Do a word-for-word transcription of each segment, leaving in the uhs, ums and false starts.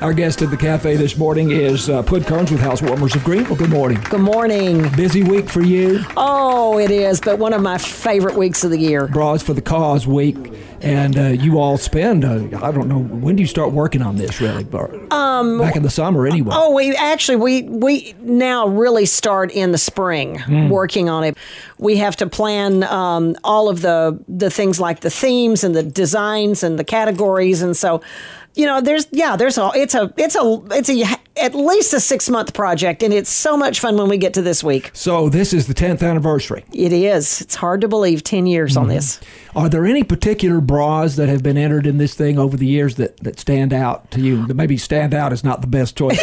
Our guest at the cafe this morning is uh, Pud Kearns with Housewarmers of Greenville. Good morning. Good morning. Busy week for you? Oh, it is, but one of my favorite weeks of the year. Bras for the Cause week, and uh, you all spend, uh, I don't know, when do you start working on this, really? Um, Back in the summer, anyway. Oh, we actually, we, we now really start in the spring mm. working on it. We have to plan um, all of the, the things like the themes and the designs and the categories, and so... You know, there's yeah, there's a it's a it's a it's a at least a six month project, and it's so much fun when we get to this week. So this is the tenth anniversary. It is. It's hard to believe ten years mm-hmm. on this. Are there any particular bras that have been entered in this thing over the years that, that stand out to you? That maybe stand out is not the best choice.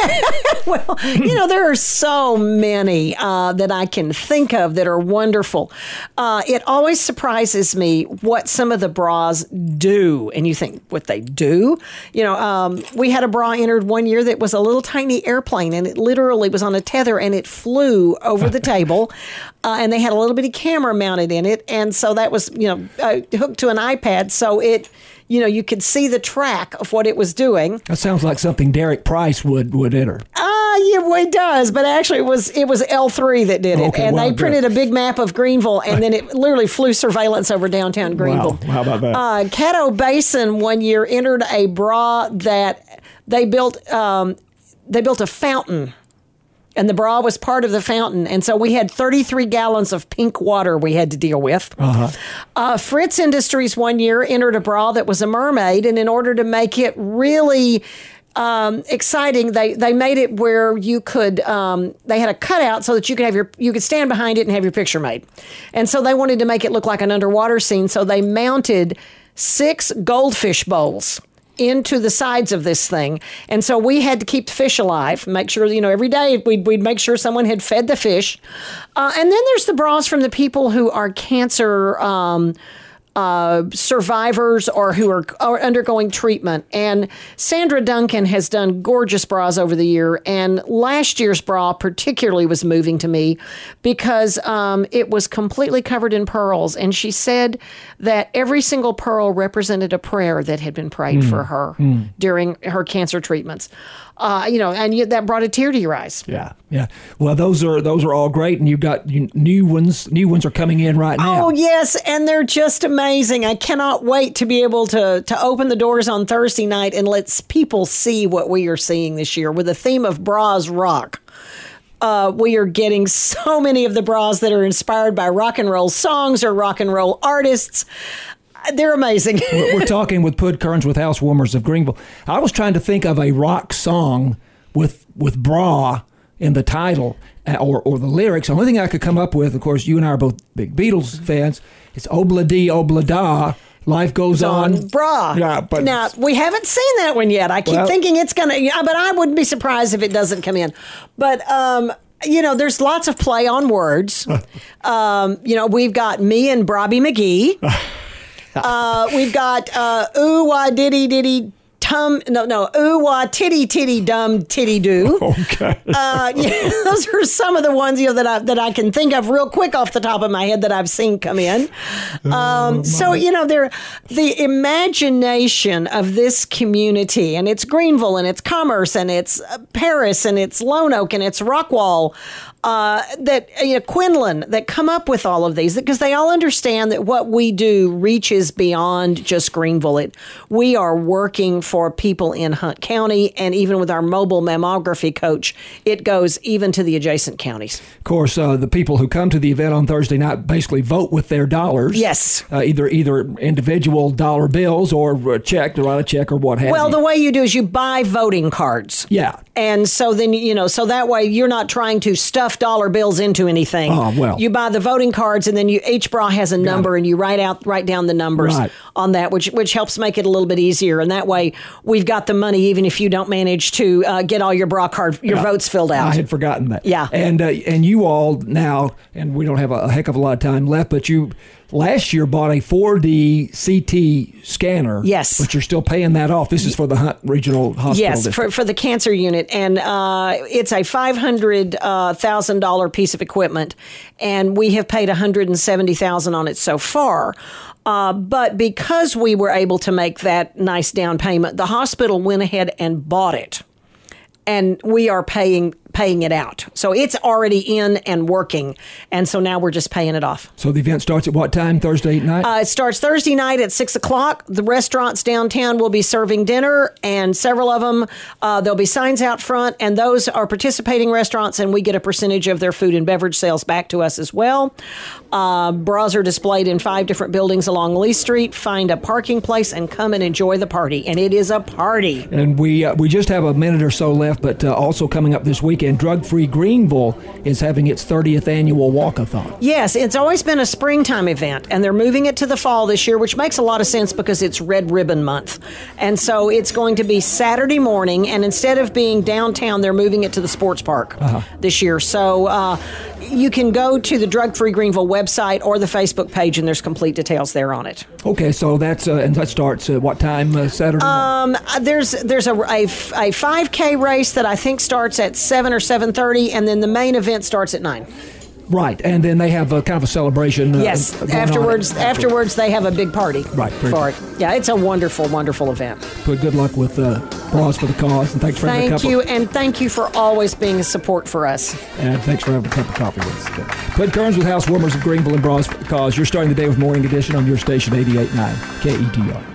Well, you know, there are so many uh, that I can think of that are wonderful. Uh, it always surprises me what some of the bras do. And you think, what they do? You know, um, we had a bra entered one year that was a little tiny airplane, and it literally was on a tether, and it flew over the table. Uh, and they had a little bitty camera mounted in it. And so that was, you know, uh, hooked to an iPad. So it... You know, you could see the track of what it was doing. That sounds like something Derek Price would, would enter. Ah, uh, yeah, well, it does. But actually, it was it was L three that did it. Okay, and well, they printed good. a big map of Greenville, and then it literally flew surveillance over downtown Greenville. Wow, how about that? Uh, Caddo Basin one year entered a bra that they built. Um, they built a fountain. And the bra was part of the fountain. And so we had thirty-three gallons of pink water we had to deal with. Uh-huh. Uh, Fritz Industries one year entered a bra that was a mermaid. And in order to make it really um, exciting, they, they made it where you could, um, they had a cutout so that you could have your, you could stand behind it and have your picture made. And so they wanted to make it look like an underwater scene. So they mounted six goldfish bowls into the sides of this thing. And so we had to keep the fish alive, make sure, you know, every day we'd, we'd make sure someone had fed the fish. Uh, and then there's the bras from the people who are cancer um, uh, survivors or who are, are undergoing treatment. And Sandra Duncan has done gorgeous bras over the year. And last year's bra particularly was moving to me because um, it was completely covered in pearls. And she said that every single pearl represented a prayer that had been prayed mm. for her mm. during her cancer treatments. Uh, you know, and you, that brought a tear to your eyes. Yeah, yeah. Well, those are those are all great, and you've got new ones. New ones are coming in right now. Oh yes, and they're just amazing. I cannot wait to be able to to open the doors on Thursday night and let people see what we are seeing this year with the theme of Bras Rock. Uh, we are getting so many of the bras that are inspired by rock and roll songs or rock and roll artists. They're amazing. we're, we're talking with Pud Kearns with Housewarmers of Greenville. I was trying to think of a rock song with with bra in the title or, or the lyrics. The only thing I could come up with, of course, you and I are both big Beatles fans, is Obla-dee, Obla-da, Life Goes On. on. Bra. Yeah, but now, we haven't seen that one yet. I keep well, thinking it's going to, but I wouldn't be surprised if it doesn't come in. But, um, you know, there's lots of play on words. um, you know, we've got me and Robbie McGee. Uh, we've got uh, ooh wah diddy diddy tum no no ooh wah titty titty dum titty do. Okay. Uh, yeah, those are some of the ones you know that I that I can think of real quick off the top of my head that I've seen come in. Um, oh, so you know, they're the imagination of this community, and it's Greenville, and it's Commerce, and it's Paris, and it's Lone Oak, and it's Rockwall. Uh, that you know, Quinlan, that come up with all of these because they all understand that what we do reaches beyond just Greenville. It, we are working for people in Hunt County, and even with our mobile mammography coach, it goes even to the adjacent counties. Of course, uh, the people who come to the event on Thursday night basically vote with their dollars. Yes. Uh, either either individual dollar bills or a check, to write a check or what have well, you. Well, the way you do is you buy voting cards. Yeah. And so then, you know, so that way you're not trying to stuff dollar bills into anything. Oh, well. You buy the voting cards, and then you each bra has a number, and you write out write down the numbers right. on that, which which helps make it a little bit easier. And that way we've got the money, even if you don't manage to uh, get all your bra card, your yeah. votes filled out. I had forgotten that. Yeah. And, uh, and you all now, and we don't have a, a heck of a lot of time left, but you... Last year bought a four D C T scanner. Yes. But you're still paying that off. This is for the Hunt Regional Hospital. Yes, for, for the cancer unit. And uh, it's a five hundred thousand dollars piece of equipment. And we have paid one hundred seventy thousand dollars on it so far. Uh, but because we were able to make that nice down payment, the hospital went ahead and bought it. And we are paying paying it out. So it's already in and working. And so now we're just paying it off. So the event starts at what time, Thursday night? Uh, it starts Thursday night at six o'clock. The restaurants downtown will be serving dinner, and several of them, uh, there'll be signs out front, and those are participating restaurants, and we get a percentage of their food and beverage sales back to us as well. Uh, bras are displayed in five different buildings along Lee Street. Find a parking place and come and enjoy the party. And it is a party. And we uh, we just have a minute or so left, but uh, also coming up this weekend, Drug Free Greenville is having its thirtieth annual walkathon. Yes, it's always been a springtime event, and they're moving it to the fall this year, which makes a lot of sense because it's Red Ribbon Month. And so it's going to be Saturday morning, and instead of being downtown, they're moving it to the sports park uh-huh. this year. So uh, you can go to the Drug Free Greenville website or the Facebook page, and there's complete details there on it. Okay, so that's uh, and that starts at what time uh, Saturday? Um, there's there's a, a, a five K race that I think starts at seven or seven thirty, and then the main event starts at nine. Right, and then they have a kind of a celebration. Uh, yes, afterwards, afterwards they have a big party. Right, for it. Yeah, it's a wonderful, wonderful event. But good luck with uh, Bras for the Cause, and thanks for having a cup. Thank you, of, and thank you for always being a support for us. And thanks for having a cup of coffee with us. Clint Kearns with Housewarmers of Greenville and Bras for the Cause. You're starting the day with Morning Edition on your station eighty-eight point nine K E T R.